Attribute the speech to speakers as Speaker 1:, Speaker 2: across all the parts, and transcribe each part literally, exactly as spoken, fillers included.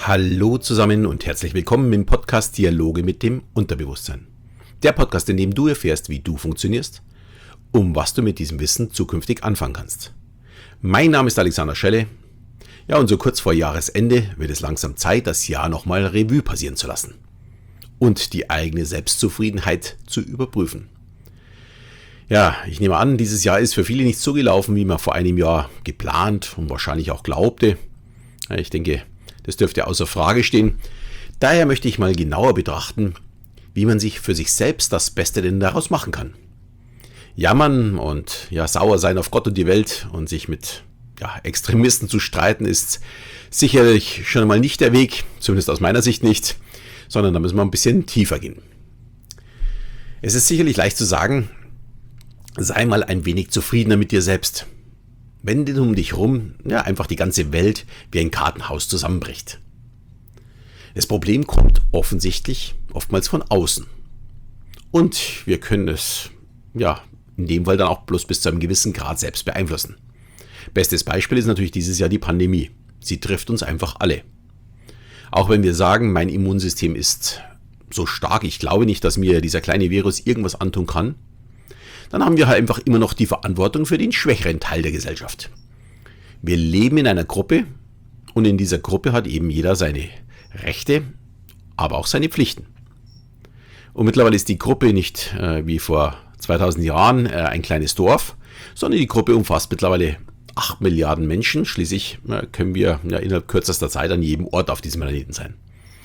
Speaker 1: Hallo zusammen und herzlich willkommen im Podcast Dialoge mit dem Unterbewusstsein. Der Podcast, in dem du erfährst, wie du funktionierst, um was du mit diesem Wissen zukünftig anfangen kannst. Mein Name ist Alexander Schelle. Ja, und so kurz vor Jahresende wird es langsam Zeit, das Jahr nochmal Revue passieren zu lassen und die eigene Selbstzufriedenheit zu überprüfen. Ja, ich nehme an, dieses Jahr ist für viele nicht so gelaufen, wie man vor einem Jahr geplant und wahrscheinlich auch glaubte. Ja, ich denke, das dürfte außer Frage stehen. Daher möchte ich mal genauer betrachten, wie man sich für sich selbst das Beste denn daraus machen kann. Jammern und ja, sauer sein auf Gott und die Welt und sich mit ja, Extremisten zu streiten, ist sicherlich schon einmal nicht der Weg, zumindest aus meiner Sicht nicht, sondern da müssen wir ein bisschen tiefer gehen. Es ist sicherlich leicht zu sagen, sei mal ein wenig zufriedener mit dir selbst. Wenn denn um dich rum ja, einfach die ganze Welt wie ein Kartenhaus zusammenbricht. Das Problem kommt offensichtlich oftmals von außen. Und wir können es ja in dem Fall dann auch bloß bis zu einem gewissen Grad selbst beeinflussen. Bestes Beispiel ist natürlich dieses Jahr die Pandemie. Sie trifft uns einfach alle. Auch wenn wir sagen, mein Immunsystem ist so stark, ich glaube nicht, dass mir dieser kleine Virus irgendwas antun kann, dann haben wir halt einfach immer noch die Verantwortung für den schwächeren Teil der Gesellschaft. Wir leben in einer Gruppe und in dieser Gruppe hat eben jeder seine Rechte, aber auch seine Pflichten. Und mittlerweile ist die Gruppe nicht äh, wie vor zweitausend Jahren äh, ein kleines Dorf, sondern die Gruppe umfasst mittlerweile acht Milliarden Menschen. Schließlich äh, können wir ja, innerhalb kürzester Zeit an jedem Ort auf diesem Planeten sein.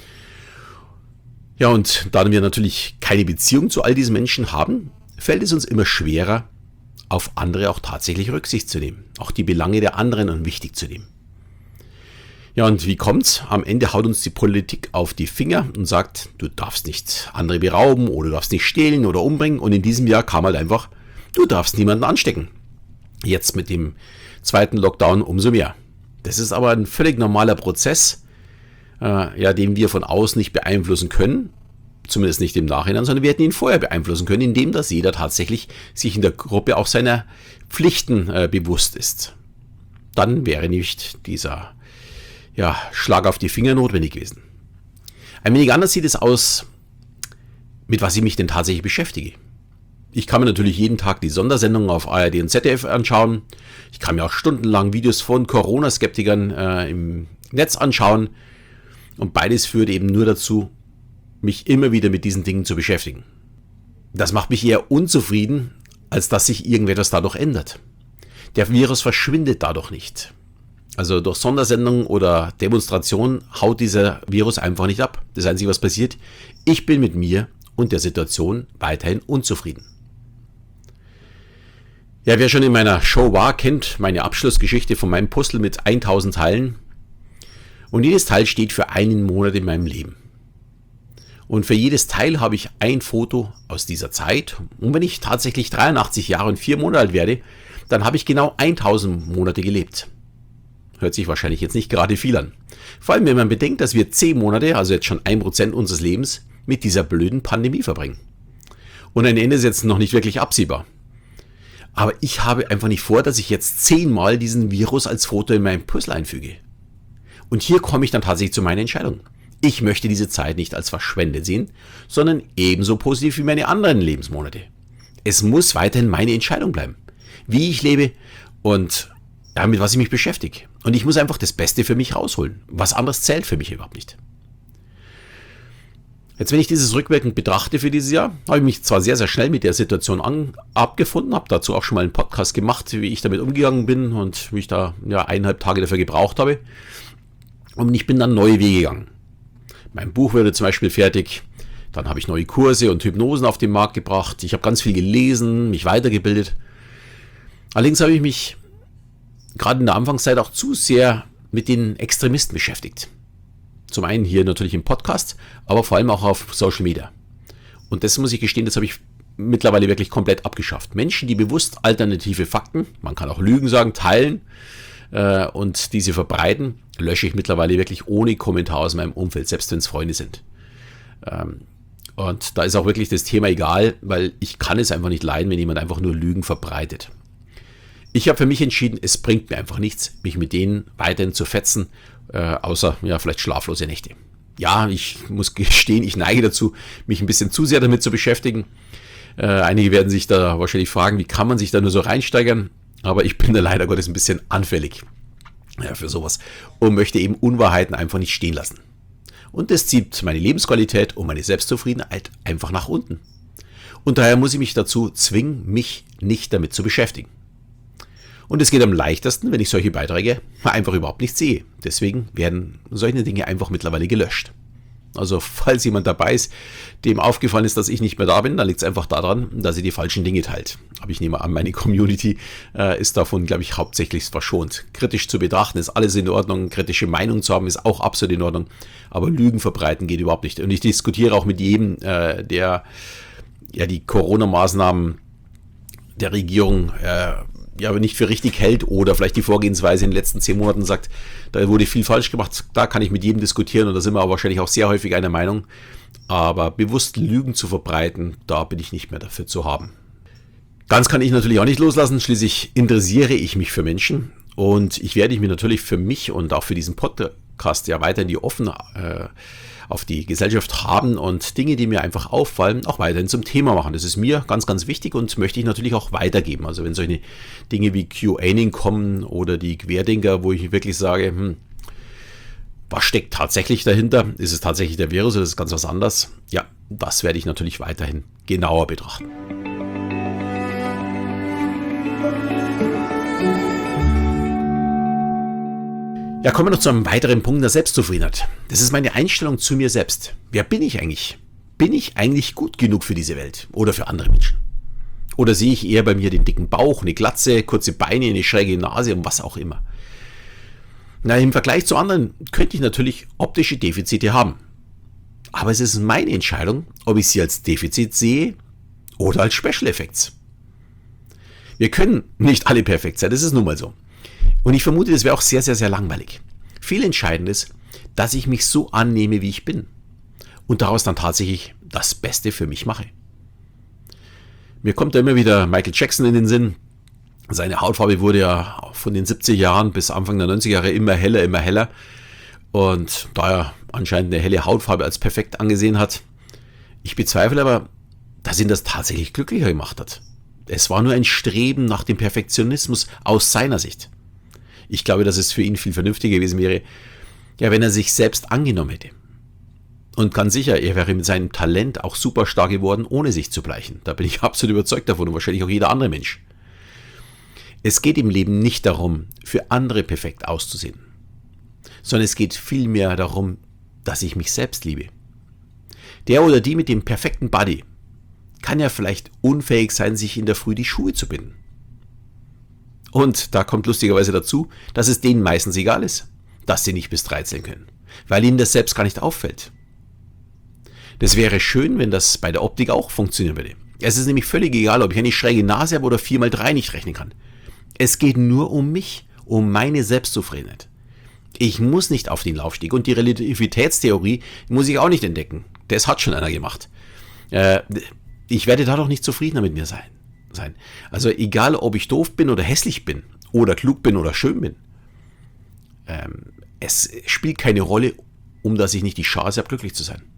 Speaker 1: Ja, und da wir natürlich keine Beziehung zu all diesen Menschen haben, fällt es uns immer schwerer, auf andere auch tatsächlich Rücksicht zu nehmen, auch die Belange der anderen und wichtig zu nehmen. Ja, und wie kommt's? Am Ende haut uns die Politik auf die Finger und sagt, du darfst nicht andere berauben oder du darfst nicht stehlen oder umbringen. Und in diesem Jahr kam halt einfach, du darfst niemanden anstecken. Jetzt mit dem zweiten Lockdown umso mehr. Das ist aber ein völlig normaler Prozess, äh, ja, den wir von außen nicht beeinflussen können. Zumindest nicht im Nachhinein, sondern wir hätten ihn vorher beeinflussen können, indem dass jeder tatsächlich sich in der Gruppe auch seiner Pflichten äh, bewusst ist. Dann wäre nicht dieser ja, Schlag auf die Finger notwendig gewesen. Ein wenig anders sieht es aus, mit was ich mich denn tatsächlich beschäftige. Ich kann mir natürlich jeden Tag die Sondersendungen auf A R D und Z D F anschauen. Ich kann mir auch stundenlang Videos von Corona-Skeptikern äh, im Netz anschauen. Und beides führt eben nur dazu, mich immer wieder mit diesen Dingen zu beschäftigen. Das macht mich eher unzufrieden, als dass sich irgendetwas dadurch ändert. Der Virus verschwindet dadurch nicht. Also durch Sondersendungen oder Demonstrationen haut dieser Virus einfach nicht ab. Das Einzige, was passiert, ich bin mit mir und der Situation weiterhin unzufrieden. Ja, wer schon in meiner Show war, kennt meine Abschlussgeschichte von meinem Puzzle mit tausend Teilen. Und jedes Teil steht für einen Monat in meinem Leben. Und für jedes Teil habe ich ein Foto aus dieser Zeit. Und wenn ich tatsächlich dreiundachtzig Jahre und vier Monate alt werde, dann habe ich genau tausend Monate gelebt. Hört sich wahrscheinlich jetzt nicht gerade viel an. Vor allem, wenn man bedenkt, dass wir zehn Monate, also jetzt schon ein Prozent unseres Lebens, mit dieser blöden Pandemie verbringen. Und ein Ende ist jetzt noch nicht wirklich absehbar. Aber ich habe einfach nicht vor, dass ich jetzt zehnmal diesen Virus als Foto in meinem Puzzle einfüge. Und hier komme ich dann tatsächlich zu meiner Entscheidung. Ich möchte diese Zeit nicht als verschwendet sehen, sondern ebenso positiv wie meine anderen Lebensmonate. Es muss weiterhin meine Entscheidung bleiben, wie ich lebe und ja, mit was ich mich beschäftige. Und ich muss einfach das Beste für mich rausholen. Was anderes zählt für mich überhaupt nicht. Jetzt, wenn ich dieses rückwirkend betrachte für dieses Jahr, habe ich mich zwar sehr, sehr schnell mit der Situation an, abgefunden, habe dazu auch schon mal einen Podcast gemacht, wie ich damit umgegangen bin und wie ich da ja, eineinhalb Tage dafür gebraucht habe. Und ich bin dann neue Wege gegangen. Mein Buch wurde zum Beispiel fertig, dann habe ich neue Kurse und Hypnosen auf den Markt gebracht. Ich habe ganz viel gelesen, mich weitergebildet. Allerdings habe ich mich gerade in der Anfangszeit auch zu sehr mit den Extremisten beschäftigt. Zum einen hier natürlich im Podcast, aber vor allem auch auf Social Media. Und das muss ich gestehen, das habe ich mittlerweile wirklich komplett abgeschafft. Menschen, die bewusst alternative Fakten, man kann auch Lügen sagen, teilen äh, und diese verbreiten, lösche ich mittlerweile wirklich ohne Kommentar aus meinem Umfeld, selbst wenn es Freunde sind. Ähm, und da ist auch wirklich das Thema egal, weil ich kann es einfach nicht leiden, wenn jemand einfach nur Lügen verbreitet. Ich habe für mich entschieden, es bringt mir einfach nichts, mich mit denen weiterhin zu fetzen, äh, außer ja vielleicht schlaflose Nächte. Ja, ich muss gestehen, ich neige dazu, mich ein bisschen zu sehr damit zu beschäftigen. Äh, einige werden sich da wahrscheinlich fragen, wie kann man sich da nur so reinsteigern? Aber ich bin da leider Gottes ein bisschen anfällig ja, für sowas und möchte eben Unwahrheiten einfach nicht stehen lassen. Und das zieht meine Lebensqualität und meine Selbstzufriedenheit einfach nach unten. Und daher muss ich mich dazu zwingen, mich nicht damit zu beschäftigen. Und es geht am leichtesten, wenn ich solche Beiträge einfach überhaupt nicht sehe. Deswegen werden solche Dinge einfach mittlerweile gelöscht. Also falls jemand dabei ist, dem aufgefallen ist, dass ich nicht mehr da bin, dann liegt es einfach daran, dass ihr die falschen Dinge teilt. Aber ich nehme an, meine Community äh, ist davon, glaube ich, hauptsächlich verschont. Kritisch zu betrachten ist alles in Ordnung, kritische Meinung zu haben ist auch absolut in Ordnung, aber Lügen verbreiten geht überhaupt nicht. Und ich diskutiere auch mit jedem, äh, der ja die Corona-Maßnahmen der Regierung äh, ja nicht für richtig hält oder vielleicht die Vorgehensweise in den letzten zehn Monaten sagt, da wurde viel falsch gemacht, da kann ich mit jedem diskutieren und da sind wir aber wahrscheinlich auch sehr häufig einer Meinung. Aber bewusst Lügen zu verbreiten, da bin ich nicht mehr dafür zu haben. Ganz kann ich natürlich auch nicht loslassen, schließlich interessiere ich mich für Menschen und ich werde mich natürlich für mich und auch für diesen Podcast ja weiterhin die offen äh, auf die Gesellschaft haben und Dinge, die mir einfach auffallen, auch weiterhin zum Thema machen. Das ist mir ganz, ganz wichtig und möchte ich natürlich auch weitergeben. Also wenn solche Dinge wie QAning kommen oder die Querdenker, wo ich wirklich sage, hm, was steckt tatsächlich dahinter? Ist es tatsächlich der Virus oder ist es ganz was anderes? Ja, das werde ich natürlich weiterhin genauer betrachten. Ja, kommen wir noch zu einem weiteren Punkt der Selbstzufriedenheit. Das ist meine Einstellung zu mir selbst. Wer bin ich eigentlich? Bin ich eigentlich gut genug für diese Welt oder für andere Menschen? Oder sehe ich eher bei mir den dicken Bauch, eine Glatze, kurze Beine, eine schräge Nase und was auch immer? Na, im Vergleich zu anderen könnte ich natürlich optische Defizite haben. Aber es ist meine Entscheidung, ob ich sie als Defizit sehe oder als Special Effects. Wir können nicht alle perfekt sein, das ist nun mal so. Und ich vermute, das wäre auch sehr, sehr, sehr langweilig. Viel entscheidend ist, dass ich mich so annehme, wie ich bin. Und daraus dann tatsächlich das Beste für mich mache. Mir kommt da immer wieder Michael Jackson in den Sinn. Seine Hautfarbe wurde ja von den siebziger Jahren bis Anfang der neunziger Jahre immer heller, immer heller. Und da er anscheinend eine helle Hautfarbe als perfekt angesehen hat, ich bezweifle aber, dass ihn das tatsächlich glücklicher gemacht hat. Es war nur ein Streben nach dem Perfektionismus aus seiner Sicht. Ich glaube, dass es für ihn viel vernünftiger gewesen wäre, ja, wenn er sich selbst angenommen hätte. Und ganz sicher, er wäre mit seinem Talent auch super stark geworden, ohne sich zu bleichen. Da bin ich absolut überzeugt davon und wahrscheinlich auch jeder andere Mensch. Es geht im Leben nicht darum, für andere perfekt auszusehen, sondern es geht vielmehr darum, dass ich mich selbst liebe. Der oder die mit dem perfekten Body kann ja vielleicht unfähig sein, sich in der Früh die Schuhe zu binden. Und da kommt lustigerweise dazu, dass es denen meistens egal ist, dass sie nicht bis drei zählen können, weil ihnen das selbst gar nicht auffällt. Das wäre schön, wenn das bei der Optik auch funktionieren würde. Es ist nämlich völlig egal, ob ich eine schräge Nase habe oder vier mal drei nicht rechnen kann. Es geht nur um mich, um meine Selbstzufriedenheit. Ich muss nicht auf den Laufsteg und die Relativitätstheorie muss ich auch nicht entdecken. Das hat schon einer gemacht. Äh, ich werde dadurch nicht zufriedener mit mir sein. sein. Also egal, ob ich doof bin oder hässlich bin oder klug bin oder schön bin. Ähm, es spielt keine Rolle, um dass ich nicht die Chance habe, glücklich zu sein.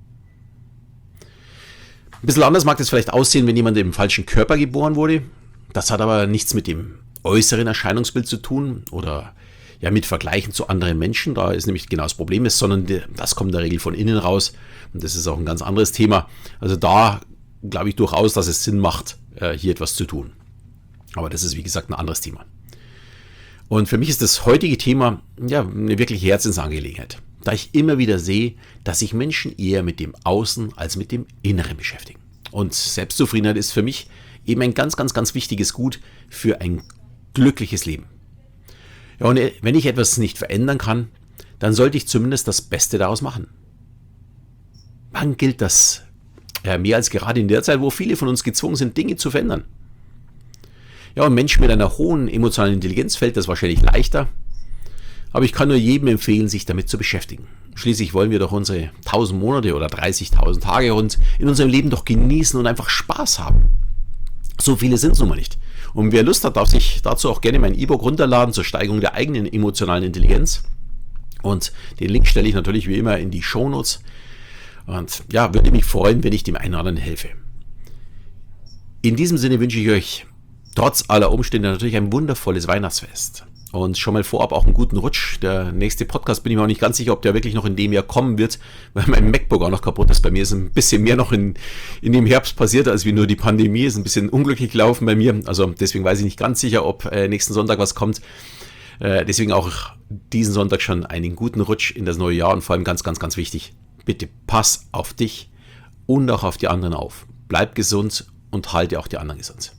Speaker 1: Ein bisschen anders mag das vielleicht aussehen, wenn jemand im falschen Körper geboren wurde. Das hat aber nichts mit dem äußeren Erscheinungsbild zu tun oder ja mit Vergleichen zu anderen Menschen. Da ist nämlich genau das Problem, ist, sondern das kommt in der Regel von innen raus. Und das ist auch ein ganz anderes Thema. Also da glaube ich durchaus, dass es Sinn macht, hier etwas zu tun. Aber das ist, wie gesagt, ein anderes Thema. Und für mich ist das heutige Thema ja eine wirkliche Herzensangelegenheit, da ich immer wieder sehe, dass sich Menschen eher mit dem Außen als mit dem Inneren beschäftigen. Und Selbstzufriedenheit ist für mich eben ein ganz, ganz, ganz wichtiges Gut für ein glückliches Leben. Ja, und wenn ich etwas nicht verändern kann, dann sollte ich zumindest das Beste daraus machen. Wann gilt das? Ja, mehr als gerade in der Zeit, wo viele von uns gezwungen sind, Dinge zu verändern. Ja, und Menschen mit einer hohen emotionalen Intelligenz fällt das wahrscheinlich leichter. Aber ich kann nur jedem empfehlen, sich damit zu beschäftigen. Schließlich wollen wir doch unsere tausend Monate oder dreißigtausend Tage rund in unserem Leben doch genießen und einfach Spaß haben. So viele sind es nun mal nicht. Und wer Lust hat, darf sich dazu auch gerne mein E-Book runterladen zur Steigerung der eigenen emotionalen Intelligenz. Und den Link stelle ich natürlich wie immer in die Shownotes. Und ja, würde mich freuen, wenn ich dem einen oder anderen helfe. In diesem Sinne wünsche ich euch trotz aller Umstände natürlich ein wundervolles Weihnachtsfest. Und schon mal vorab auch einen guten Rutsch. Der nächste Podcast bin ich mir auch nicht ganz sicher, ob der wirklich noch in dem Jahr kommen wird, weil mein MacBook auch noch kaputt ist. Bei mir ist ein bisschen mehr noch in, in dem Herbst passiert, als wie nur die Pandemie. Ist ein bisschen unglücklich gelaufen bei mir. Also deswegen weiß ich nicht ganz sicher, ob äh, nächsten Sonntag was kommt. Äh, deswegen auch diesen Sonntag schon einen guten Rutsch in das neue Jahr. Und vor allem ganz, ganz, ganz wichtig, bitte pass auf dich und auch auf die anderen auf. Bleib gesund und halte auch die anderen gesund.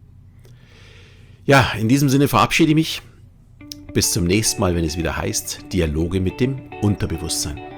Speaker 1: Ja, in diesem Sinne verabschiede ich mich. Bis zum nächsten Mal, wenn es wieder heißt, Dialoge mit dem Unterbewusstsein.